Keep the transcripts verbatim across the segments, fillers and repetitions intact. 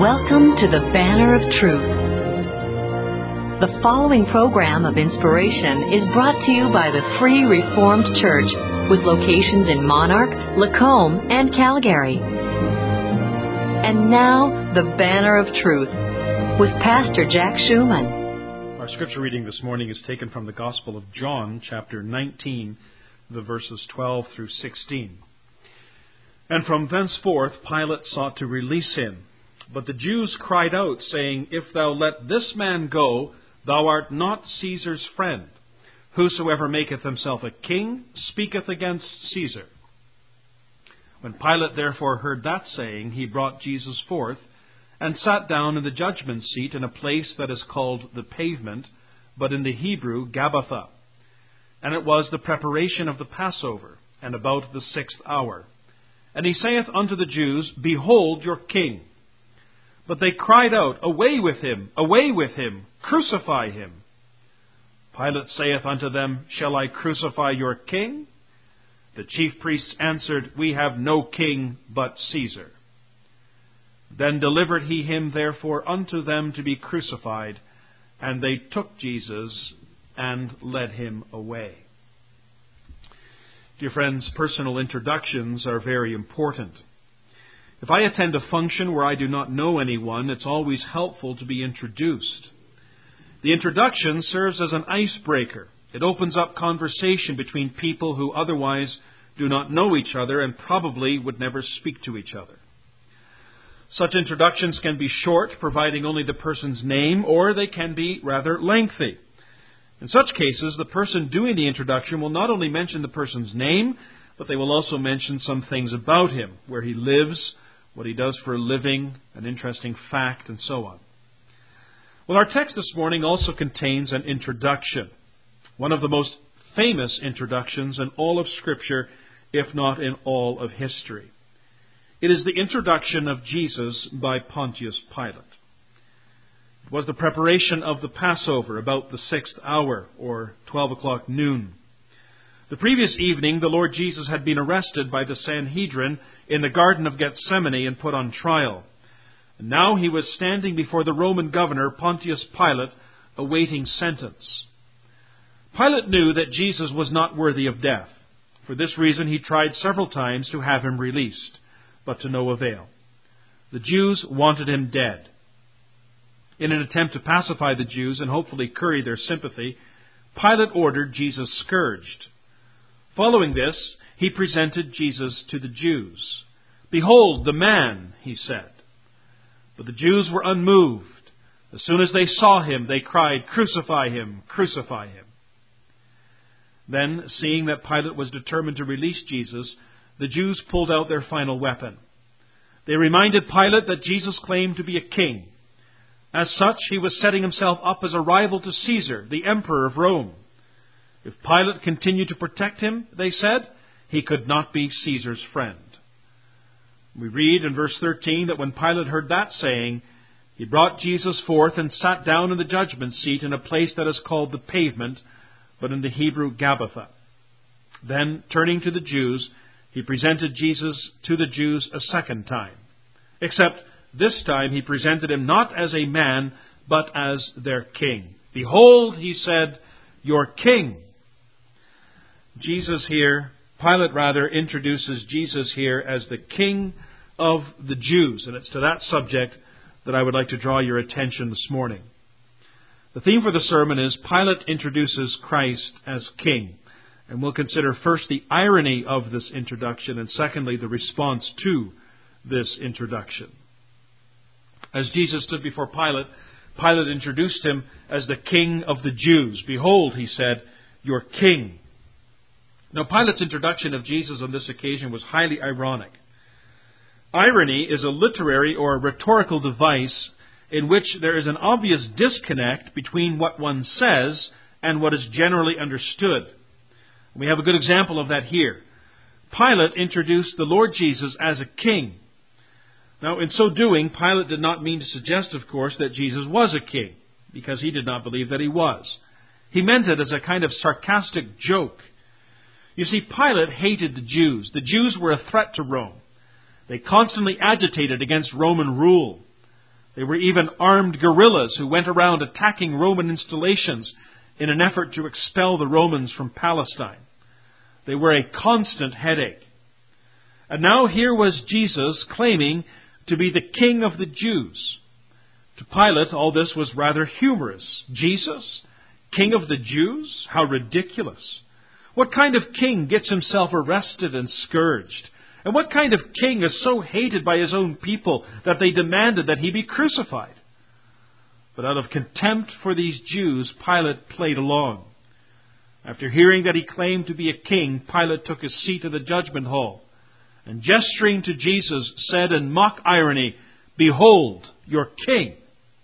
Welcome to the Banner of Truth. The following program of inspiration is brought to you by the Free Reformed Church with locations in Monarch, Lacombe, and Calgary. And now, the Banner of Truth with Pastor Jack Schumann. Our scripture reading this morning is taken from the Gospel of John, chapter nineteen, the verses twelve through sixteen. And from thenceforth Pilate sought to release him. But the Jews cried out, saying, If thou let this man go, thou art not Caesar's friend. Whosoever maketh himself a king speaketh against Caesar. When Pilate therefore heard that saying, he brought Jesus forth, and sat down in the judgment seat in a place that is called the Pavement, but in the Hebrew Gabbatha. And it was the preparation of the Passover, and about the sixth hour. And he saith unto the Jews, Behold your king. But they cried out, Away with him, away with him, crucify him. Pilate saith unto them, Shall I crucify your king? The chief priests answered, We have no king but Caesar. Then delivered he him therefore unto them to be crucified, and they took Jesus and led him away. Dear friends, personal introductions are very important. If I attend a function where I do not know anyone, it's always helpful to be introduced. The introduction serves as an icebreaker. It opens up conversation between people who otherwise do not know each other and probably would never speak to each other. Such introductions can be short, providing only the person's name, or they can be rather lengthy. In such cases, the person doing the introduction will not only mention the person's name, but they will also mention some things about him, where he lives, what he does for a living, an interesting fact, and so on. Well, our text this morning also contains an introduction, one of the most famous introductions in all of Scripture, if not in all of history. It is the introduction of Jesus by Pontius Pilate. It was the preparation of the Passover, about the sixth hour, or twelve o'clock noon. The previous evening, the Lord Jesus had been arrested by the Sanhedrin in the Garden of Gethsemane and put on trial. And now he was standing before the Roman governor, Pontius Pilate, awaiting sentence. Pilate knew that Jesus was not worthy of death. For this reason, he tried several times to have him released, but to no avail. The Jews wanted him dead. In an attempt to pacify the Jews and hopefully curry their sympathy, Pilate ordered Jesus scourged. Following this, he presented Jesus to the Jews. Behold the man, he said. But the Jews were unmoved. As soon as they saw him, they cried, Crucify him, crucify him. Then, seeing that Pilate was determined to release Jesus, the Jews pulled out their final weapon. They reminded Pilate that Jesus claimed to be a king. As such, he was setting himself up as a rival to Caesar, the emperor of Rome. If Pilate continued to protect him, they said, he could not be Caesar's friend. We read in verse thirteen that when Pilate heard that saying, he brought Jesus forth and sat down in the judgment seat in a place that is called the Pavement, but in the Hebrew Gabbatha. Then, turning to the Jews, he presented Jesus to the Jews a second time. Except this time he presented him not as a man, but as their king. Behold, he said, your king. Jesus here, Pilate rather, introduces Jesus here as the King of the Jews. And it's to that subject that I would like to draw your attention this morning. The theme for the sermon is Pilate introduces Christ as King. And we'll consider first the irony of this introduction and secondly the response to this introduction. As Jesus stood before Pilate, Pilate introduced him as the King of the Jews. Behold, he said, your King. Now, Pilate's introduction of Jesus on this occasion was highly ironic. Irony is a literary or a rhetorical device in which there is an obvious disconnect between what one says and what is generally understood. We have a good example of that here. Pilate introduced the Lord Jesus as a king. Now, in so doing, Pilate did not mean to suggest, of course, that Jesus was a king, because he did not believe that he was. He meant it as a kind of sarcastic joke. You see, Pilate hated the Jews. The Jews were a threat to Rome. They constantly agitated against Roman rule. They were even armed guerrillas who went around attacking Roman installations in an effort to expel the Romans from Palestine. They were a constant headache. And now here was Jesus claiming to be the King of the Jews. To Pilate, all this was rather humorous. Jesus, King of the Jews? How ridiculous. What kind of king gets himself arrested and scourged? And what kind of king is so hated by his own people that they demanded that he be crucified? But out of contempt for these Jews, Pilate played along. After hearing that he claimed to be a king, Pilate took his seat in the judgment hall, and gesturing to Jesus, said in mock irony, "Behold, your king."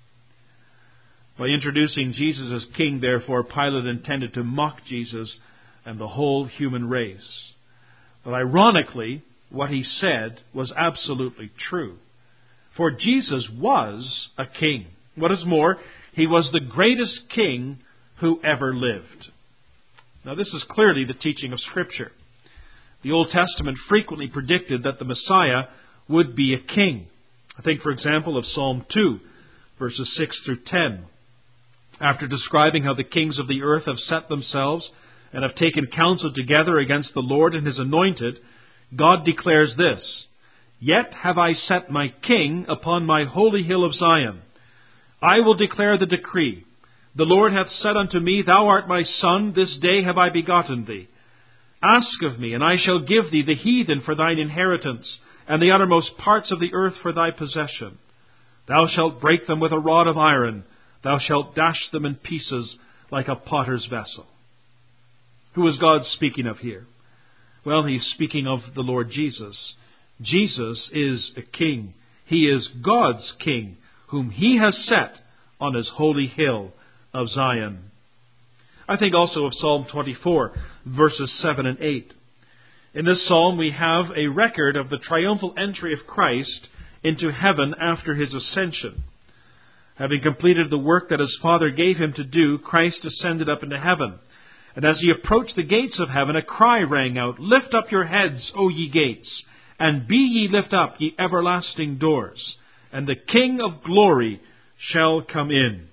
By introducing Jesus as king, therefore, Pilate intended to mock Jesus and the whole human race. But ironically, what he said was absolutely true. For Jesus was a king. What is more, he was the greatest king who ever lived. Now, this is clearly the teaching of Scripture. The Old Testament frequently predicted that the Messiah would be a king. I think, for example, of Psalm two, verses six through ten. After describing how the kings of the earth have set themselves and have taken counsel together against the Lord and His anointed, God declares this, "Yet have I set my king upon my holy hill of Zion. I will declare the decree. The Lord hath said unto me, Thou art my son, this day have I begotten thee. Ask of me, and I shall give thee the heathen for thine inheritance, and the uttermost parts of the earth for thy possession. Thou shalt break them with a rod of iron. Thou shalt dash them in pieces like a potter's vessel." Who is God speaking of here? Well, He's speaking of the Lord Jesus. Jesus is a king. He is God's king, whom He has set on His holy hill of Zion. I think also of Psalm twenty-four, verses seven and eight. In this psalm we have a record of the triumphal entry of Christ into heaven after His ascension. Having completed the work that His Father gave Him to do, Christ ascended up into heaven. And as He approached the gates of heaven, a cry rang out, "Lift up your heads, O ye gates, and be ye lift up, ye everlasting doors, and the King of glory shall come in."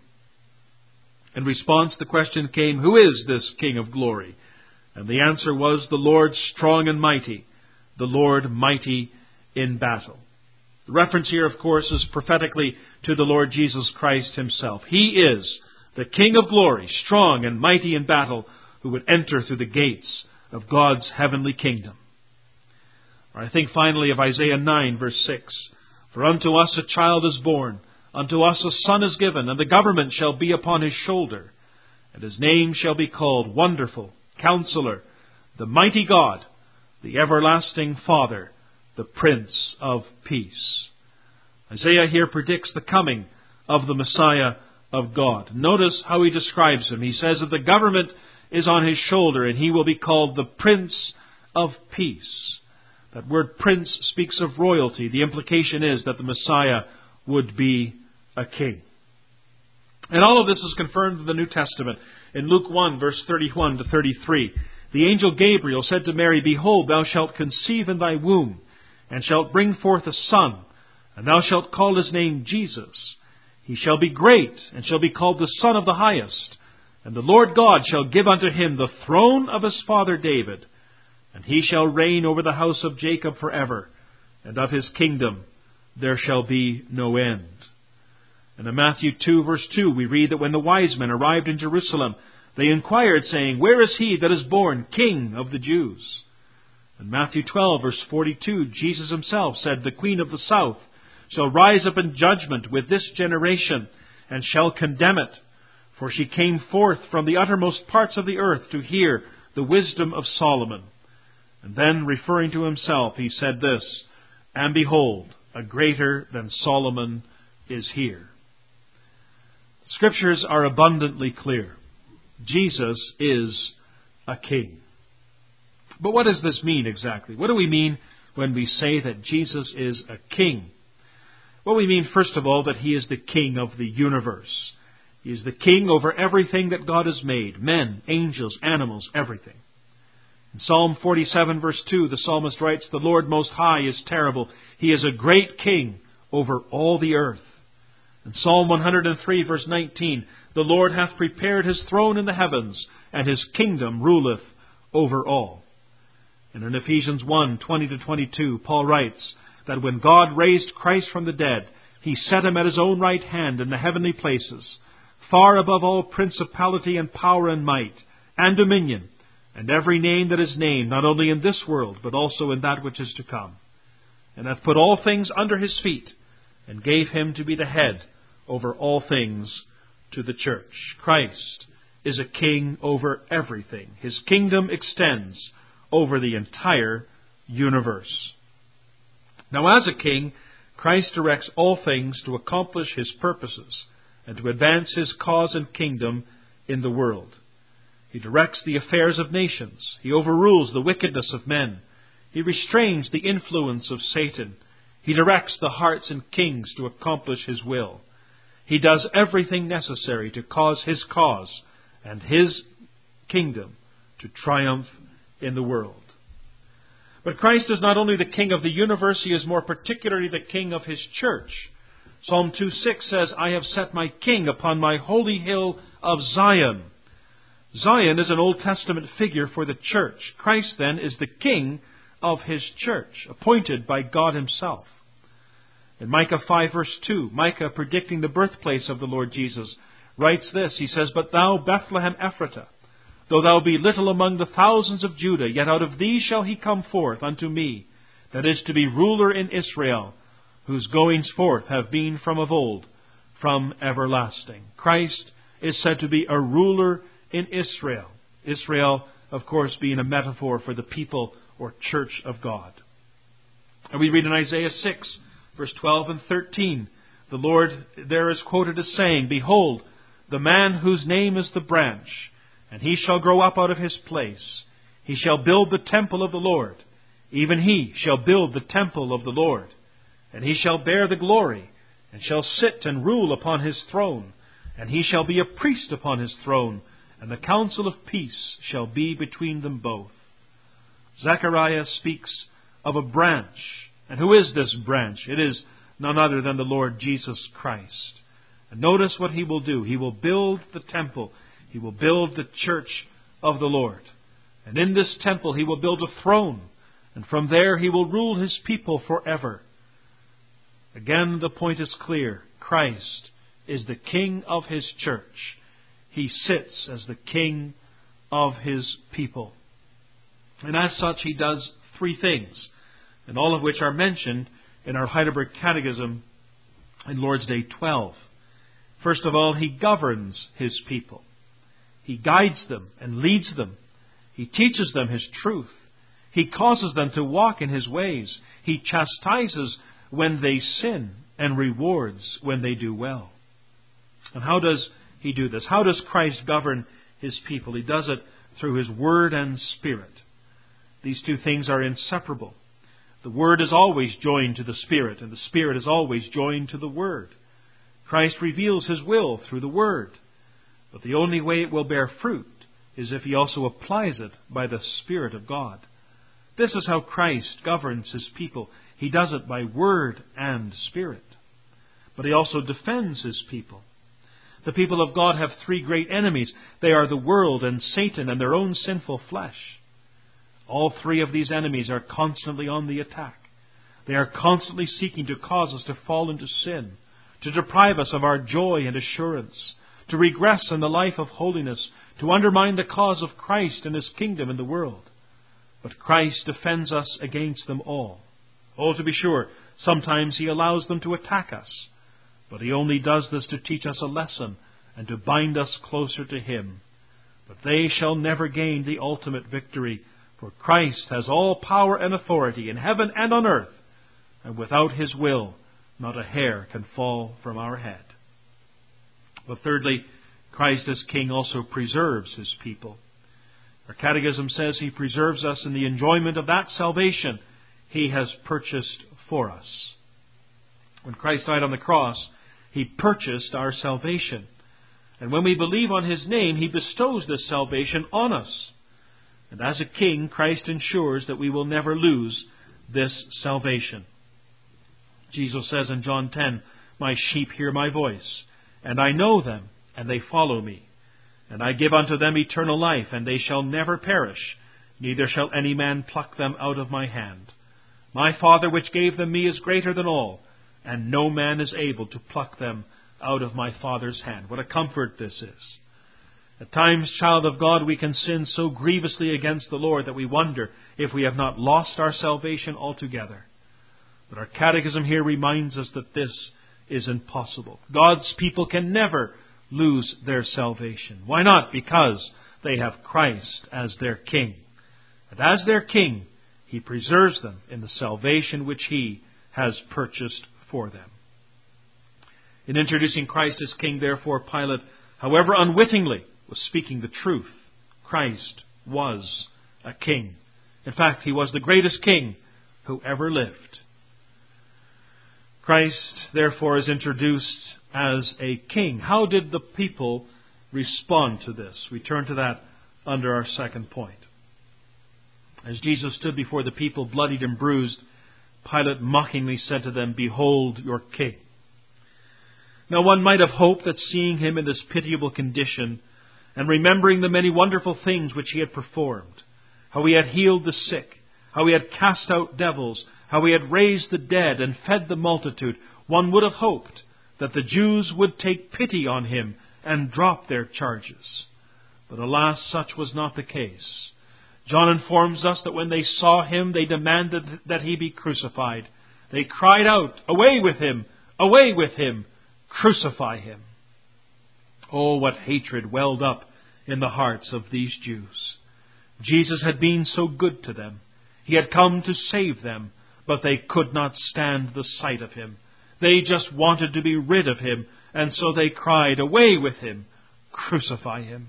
In response, the question came, who is this King of glory? And the answer was, the Lord strong and mighty, the Lord mighty in battle. The reference here, of course, is prophetically to the Lord Jesus Christ Himself. He is the King of glory, strong and mighty in battle, who would enter through the gates of God's heavenly kingdom. Or I think finally of Isaiah nine, verse six. "For unto us a child is born, unto us a son is given, and the government shall be upon His shoulder. And His name shall be called Wonderful, Counselor, the Mighty God, the Everlasting Father, the Prince of Peace." Isaiah here predicts the coming of the Messiah of God. Notice how he describes Him. He says that the government is on His shoulder, and He will be called the Prince of Peace. That word prince speaks of royalty. The implication is that the Messiah would be a king. And all of this is confirmed in the New Testament. In Luke one, verse thirty-one to thirty-three, "The angel Gabriel said to Mary, Behold, thou shalt conceive in thy womb, and shalt bring forth a son, and thou shalt call His name Jesus. He shall be great, and shall be called the Son of the Highest. And the Lord God shall give unto Him the throne of His father David, and He shall reign over the house of Jacob forever, and of His kingdom there shall be no end." And in Matthew two, verse two, we read that when the wise men arrived in Jerusalem, they inquired, saying, "Where is He that is born King of the Jews?" In Matthew twelve, verse forty-two, Jesus Himself said, "The Queen of the South shall rise up in judgment with this generation, and shall condemn it. For she came forth from the uttermost parts of the earth to hear the wisdom of Solomon." And then, referring to Himself, He said this, "And behold, a greater than Solomon is here." Scriptures are abundantly clear. Jesus is a king. But what does this mean exactly? What do we mean when we say that Jesus is a king? Well, we mean, first of all, that He is the king of the universe. He is the king over everything that God has made. Men, angels, animals, everything. In Psalm forty-seven, verse two, the psalmist writes, "The Lord Most High is terrible. He is a great king over all the earth." In Psalm one hundred three, verse nineteen, the Lord hath prepared his throne in the heavens, and his kingdom ruleth over all. And in Ephesians one, twenty to twenty-two, Paul writes that when God raised Christ from the dead, he set him at his own right hand in the heavenly places, far above all principality and power and might, and dominion, and every name that is named, not only in this world, but also in that which is to come. And hath put all things under his feet, and gave him to be the head over all things to the church. Christ is a king over everything. His kingdom extends over the entire universe. Now, as a king, Christ directs all things to accomplish his purposes and to advance his cause and kingdom in the world. He directs the affairs of nations. He overrules the wickedness of men. He restrains the influence of Satan. He directs the hearts of kings to accomplish his will. He does everything necessary to cause his cause and his kingdom to triumph in the world. But Christ is not only the king of the universe, he is more particularly the king of his church. Psalm two six says, I have set my king upon my holy hill of Zion. Zion is an Old Testament figure for the church. Christ, then, is the king of his church, appointed by God himself. In Micah five, verse two, Micah, predicting the birthplace of the Lord Jesus, writes this. He says, But thou, Bethlehem Ephratah, though thou be little among the thousands of Judah, yet out of thee shall he come forth unto me, that is to be ruler in Israel, whose goings forth have been from of old, from everlasting. Christ is said to be a ruler in Israel. Israel, of course, being a metaphor for the people or church of God. And we read in Isaiah six, verse twelve and thirteen, the Lord there is quoted as saying, Behold, the man whose name is the branch, and he shall grow up out of his place. He shall build the temple of the Lord. Even he shall build the temple of the Lord. And he shall bear the glory, and shall sit and rule upon his throne. And he shall be a priest upon his throne, and the counsel of peace shall be between them both. Zechariah speaks of a branch. And who is this branch? It is none other than the Lord Jesus Christ. And notice what he will do. He will build the temple. He will build the church of the Lord. And in this temple he will build a throne. And from there he will rule his people forever. Again, the point is clear. Christ is the king of his church. He sits as the king of his people. And as such, he does three things, and all of which are mentioned in our Heidelberg Catechism in Lord's Day twelve. First of all, he governs his people. He guides them and leads them. He teaches them his truth. He causes them to walk in his ways. He chastises when they sin and rewards when they do well. And how does he do this? How does Christ govern his people? He does it through his word and spirit. These two things are inseparable. The word is always joined to the spirit, and the spirit is always joined to the word. Christ reveals his will through the word. But the only way it will bear fruit is if he also applies it by the Spirit of God. This is how Christ governs his people. He does it by word and spirit. But he also defends his people. The people of God have three great enemies. They are the world and Satan and their own sinful flesh. All three of these enemies are constantly on the attack. They are constantly seeking to cause us to fall into sin, to deprive us of our joy and assurance, to regress in the life of holiness, to undermine the cause of Christ and his kingdom in the world. But Christ defends us against them all. Oh, to be sure, sometimes he allows them to attack us. But he only does this to teach us a lesson and to bind us closer to him. But they shall never gain the ultimate victory, for Christ has all power and authority in heaven and on earth, and without his will, not a hair can fall from our head. But thirdly, Christ as King also preserves his people. Our Catechism says he preserves us in the enjoyment of that salvation he has purchased for us. When Christ died on the cross, he purchased our salvation. And when we believe on his name, he bestows this salvation on us. And as a king, Christ ensures that we will never lose this salvation. Jesus says in John ten, My sheep hear my voice, and I know them, and they follow me. And I give unto them eternal life, and they shall never perish, neither shall any man pluck them out of my hand. My Father which gave them me is greater than all, and no man is able to pluck them out of my Father's hand. What a comfort this is. At times, child of God, we can sin so grievously against the Lord that we wonder if we have not lost our salvation altogether. But our catechism here reminds us that this is impossible. God's people can never lose their salvation. Why not? Because they have Christ as their King. And as their King, He preserves them in the salvation which He has purchased for them. In introducing Christ as King, therefore, Pilate, however unwittingly, was speaking the truth. Christ was a king. In fact, He was the greatest king who ever lived. Christ, therefore, is introduced as a king. How did the people respond to this? We turn to that under our second point. As Jesus stood before the people, bloodied and bruised, Pilate mockingly said to them, "Behold your king." Now one might have hoped that seeing Him in this pitiable condition, and remembering the many wonderful things which He had performed, how He had healed the sick, how He had cast out devils, how He had raised the dead and fed the multitude, one would have hoped that the Jews would take pity on Him and drop their charges. But alas, such was not the case. John informs us that when they saw Him, they demanded that He be crucified. They cried out, "Away with Him! Away with Him! Crucify Him!" Oh, what hatred welled up in the hearts of these Jews. Jesus had been so good to them. He had come to save them, but they could not stand the sight of Him. They just wanted to be rid of Him, and so they cried, "Away with Him! Crucify Him!"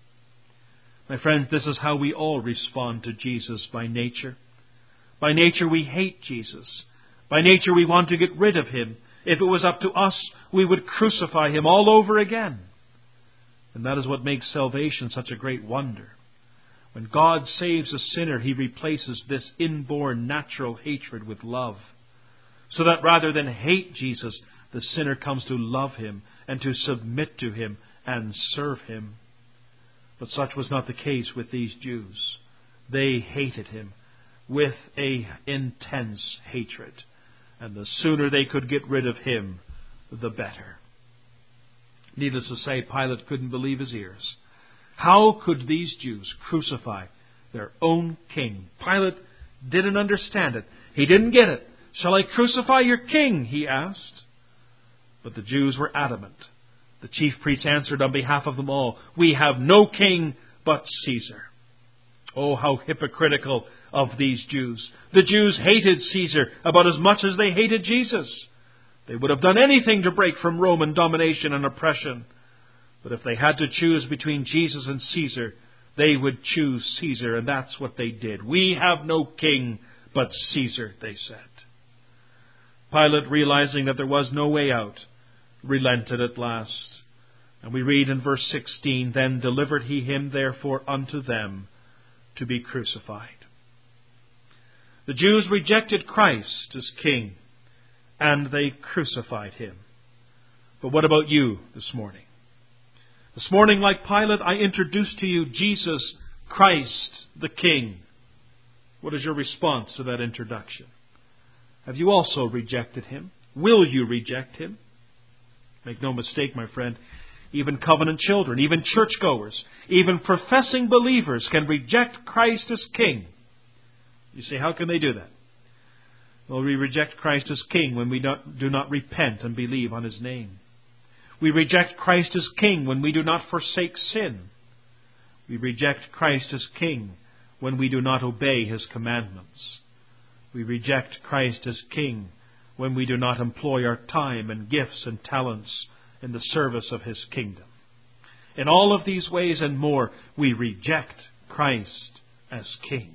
My friends, this is how we all respond to Jesus by nature. By nature we hate Jesus. By nature we want to get rid of Him. If it was up to us, we would crucify Him all over again. And that is what makes salvation such a great wonder. When God saves a sinner, He replaces this inborn natural hatred with love. So that rather than hate Jesus, the sinner comes to love Him and to submit to Him and serve Him. But such was not the case with these Jews. They hated Him with an intense hatred. And the sooner they could get rid of Him, the better. Needless to say, Pilate couldn't believe his ears. How could these Jews crucify their own king? Pilate didn't understand it. He didn't get it. "Shall I crucify your king?" he asked. But the Jews were adamant. The chief priests answered on behalf of them all, "We have no king but Caesar." Oh, how hypocritical of these Jews. The Jews hated Caesar about as much as they hated Jesus. They would have done anything to break from Roman domination and oppression. But if they had to choose between Jesus and Caesar, they would choose Caesar, and that's what they did. "We have no king but Caesar," they said. Pilate, realizing that there was no way out, relented at last. And we read in verse sixteen, "Then delivered he him therefore unto them to be crucified." The Jews rejected Christ as king, and they crucified Him. But what about you this morning? This morning, like Pilate, I introduce to you Jesus Christ the King. What is your response to that introduction? Have you also rejected Him? Will you reject Him? Make no mistake, my friend, even covenant children, even churchgoers, even professing believers can reject Christ as King. You say, how can they do that? Well, we reject Christ as King when we not, do not repent and believe on His name. We reject Christ as King when we do not forsake sin. We reject Christ as King when we do not obey His commandments. We reject Christ as King when we do not employ our time and gifts and talents in the service of His kingdom. In all of these ways and more, we reject Christ as King.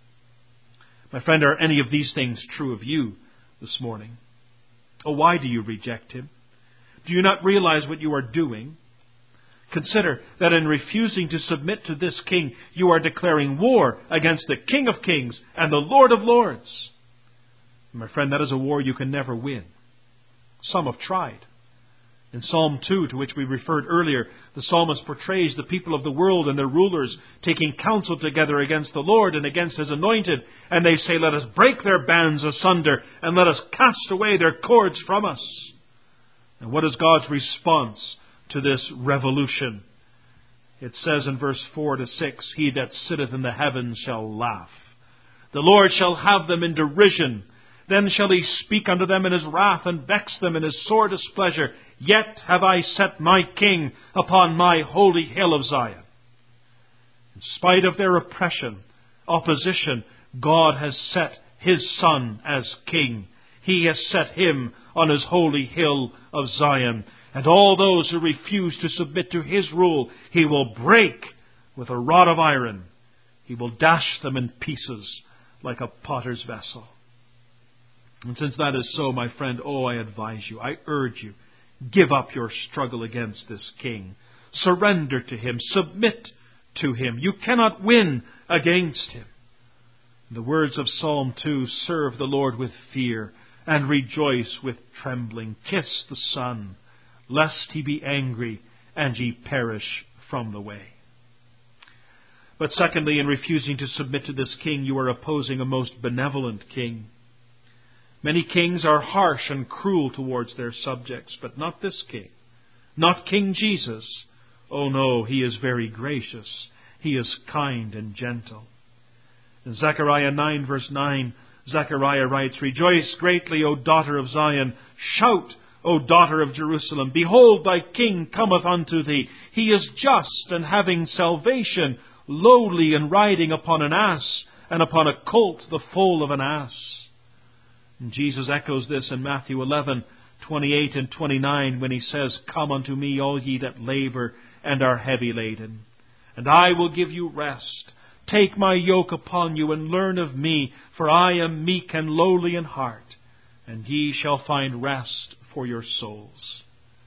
My friend, are any of these things true of you this morning? Oh, why do you reject Him? Do you not realize what you are doing? Consider that in refusing to submit to this King, you are declaring war against the King of Kings and the Lord of Lords. My friend, that is a war you can never win. Some have tried. In Psalm two, to which we referred earlier, the psalmist portrays the people of the world and their rulers taking counsel together against the Lord and against His anointed. And they say, let us break their bands asunder and let us cast away their cords from us. And what is God's response to this revolution? It says in verse four to six, He that sitteth in the heavens shall laugh. The Lord shall have them in derision. Then shall He speak unto them in His wrath, and vex them in His sore displeasure. Yet have I set my King upon my holy hill of Zion. In spite of their oppression, opposition, God has set His Son as King. He has set Him on His holy hill of Zion. And all those who refuse to submit to His rule, He will break with a rod of iron. He will dash them in pieces like a potter's vessel. And since that is so, my friend, oh, I advise you, I urge you, give up your struggle against this king. Surrender to Him. Submit to Him. You cannot win against Him. The words of Psalm two, serve the Lord with fear and rejoice with trembling. Kiss the Son, lest He be angry and ye perish from the way. But secondly, in refusing to submit to this king, you are opposing a most benevolent king. Many kings are harsh and cruel towards their subjects, but not this king. Not King Jesus. Oh no, He is very gracious. He is kind and gentle. In Zechariah nine verse nine, Zechariah writes, Rejoice greatly, O daughter of Zion. Shout, O daughter of Jerusalem. Behold, thy king cometh unto thee. He is just and having salvation, lowly and riding upon an ass, and upon a colt, the foal of an ass. And Jesus echoes this in Matthew eleven, twenty-eight and twenty-nine, when He says, Come unto me, all ye that labor and are heavy laden, and I will give you rest. Take my yoke upon you, and learn of me, for I am meek and lowly in heart, and ye shall find rest for your souls.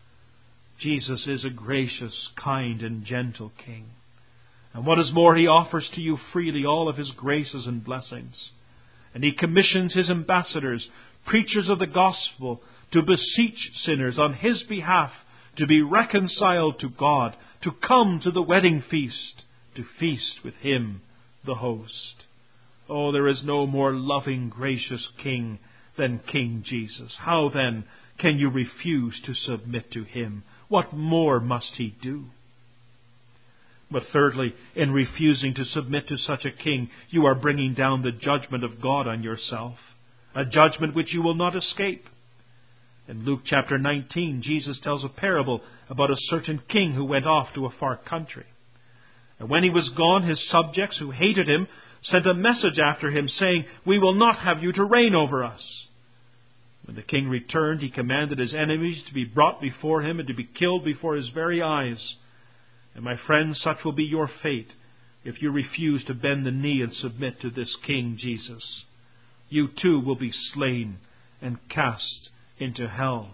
Jesus is a gracious, kind, and gentle King. And what is more, He offers to you freely all of His graces and blessings. And He commissions His ambassadors, preachers of the gospel, to beseech sinners on His behalf to be reconciled to God, to come to the wedding feast, to feast with Him, the host. Oh, there is no more loving, gracious King than King Jesus. How then can you refuse to submit to Him? What more must He do? But thirdly, in refusing to submit to such a king, you are bringing down the judgment of God on yourself, a judgment which you will not escape. In Luke chapter nineteen, Jesus tells a parable about a certain king who went off to a far country. And when he was gone, his subjects, who hated him, sent a message after him, saying, We will not have you to reign over us. When the king returned, he commanded his enemies to be brought before him and to be killed before his very eyes. And my friends, such will be your fate if you refuse to bend the knee and submit to this King Jesus. You too will be slain and cast into hell.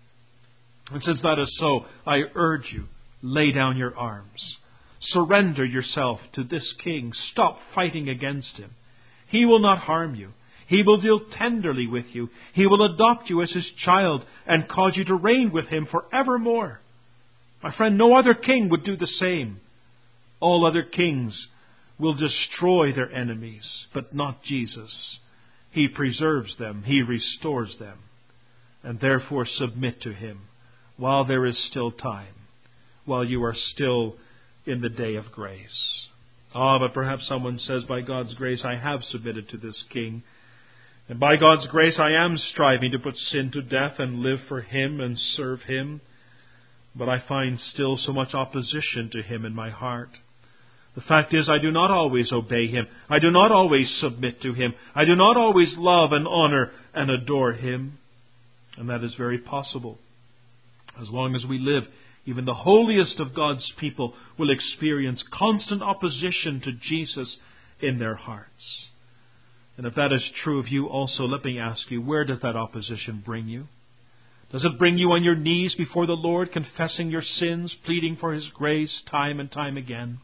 And since that is so, I urge you, lay down your arms. Surrender yourself to this King. Stop fighting against Him. He will not harm you. He will deal tenderly with you. He will adopt you as His child and cause you to reign with Him forevermore. My friend, no other king would do the same. All other kings will destroy their enemies, but not Jesus. He preserves them. He restores them. And therefore submit to Him while there is still time, while you are still in the day of grace. Ah, but perhaps someone says, by God's grace I have submitted to this king. And by God's grace I am striving to put sin to death and live for Him and serve Him. But I find still so much opposition to Him in my heart. The fact is, I do not always obey Him. I do not always submit to Him. I do not always love and honor and adore Him. And that is very possible. As long as we live, even the holiest of God's people will experience constant opposition to Jesus in their hearts. And if that is true of you also, let me ask you, where does that opposition bring you? Does it bring you on your knees before the Lord, confessing your sins, pleading for His grace time and time again?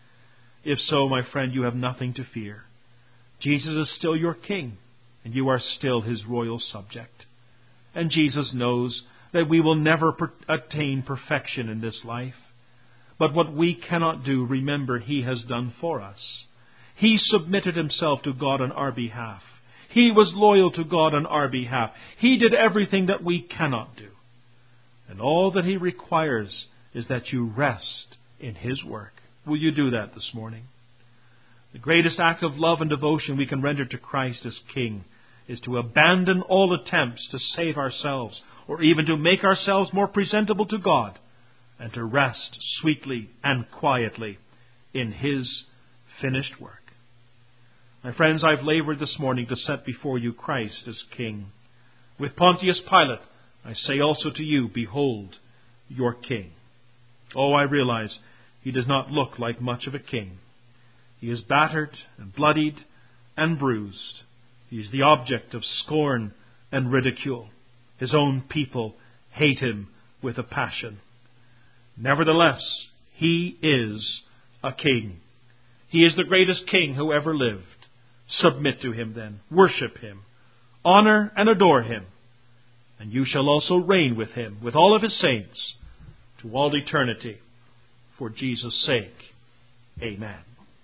If so, my friend, you have nothing to fear. Jesus is still your King, and you are still His royal subject. And Jesus knows that we will never per- attain perfection in this life. But what we cannot do, remember, He has done for us. He submitted Himself to God on our behalf. He was loyal to God on our behalf. He did everything that we cannot do. And all that He requires is that you rest in His work. Will you do that this morning? The greatest act of love and devotion we can render to Christ as King is to abandon all attempts to save ourselves or even to make ourselves more presentable to God, and to rest sweetly and quietly in His finished work. My friends, I've labored this morning to set before you Christ as King. With Pontius Pilate, I say also to you, behold your King. Oh, I realize He does not look like much of a king. He is battered and bloodied and bruised. He is the object of scorn and ridicule. His own people hate Him with a passion. Nevertheless, He is a king. He is the greatest king who ever lived. Submit to Him then. Worship Him. Honor and adore Him. And you shall also reign with Him, with all of His saints, to all eternity. For Jesus' sake. Amen.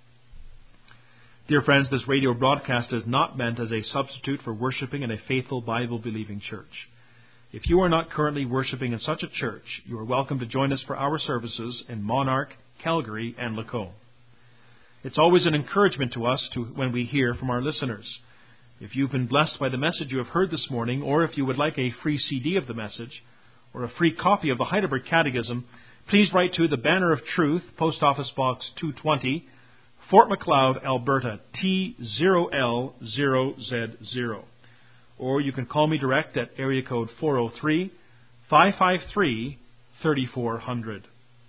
Dear friends, this radio broadcast is not meant as a substitute for worshiping in a faithful Bible-believing church. If you are not currently worshiping in such a church, you are welcome to join us for our services in Monarch, Calgary, and Lacombe. It's always an encouragement to us to, when we hear from our listeners. If you've been blessed by the message you have heard this morning, or if you would like a free C D of the message, or a free copy of the Heidelberg Catechism, please write to the Banner of Truth, Post Office Box two twenty, Fort Macleod, Alberta, T zero L zero Z zero. Or you can call me direct at area code four oh three, five five three, three four zero zero.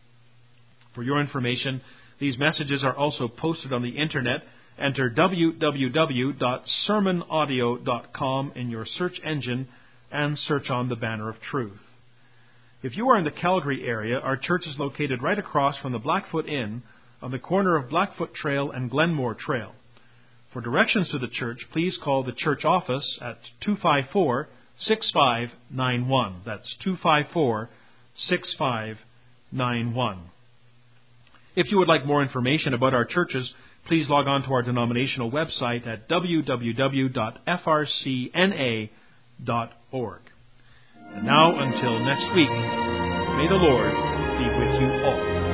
For your information, these messages are also posted on the Internet. Enter w w w dot sermon audio dot com in your search engine and search on the Banner of Truth. If you are in the Calgary area, our church is located right across from the Blackfoot Inn on the corner of Blackfoot Trail and Glenmore Trail. For directions to the church, please call the church office at two five four, six five nine one. That's two five four, six five nine one. If you would like more information about our churches, please log on to our denominational website at w w w dot f r c n a dot org. And now, until next week, may the Lord be with you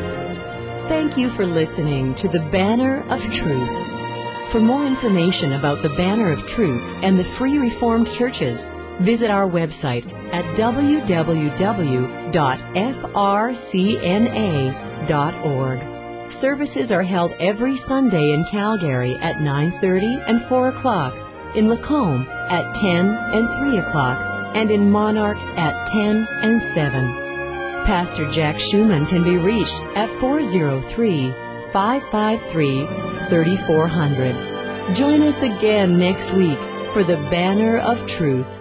all. Thank you for listening to the Banner of Truth. For more information about the Banner of Truth and the Free Reformed Churches, visit our website at w w w dot f r c n a dot org. Services are held every Sunday in Calgary at nine thirty and four o'clock, in Lacombe at ten and three o'clock, and in Monarch at ten and seven. Pastor Jack Schumann can be reached at four oh three, five five three, three four zero zero. Join us again next week for the Banner of Truth.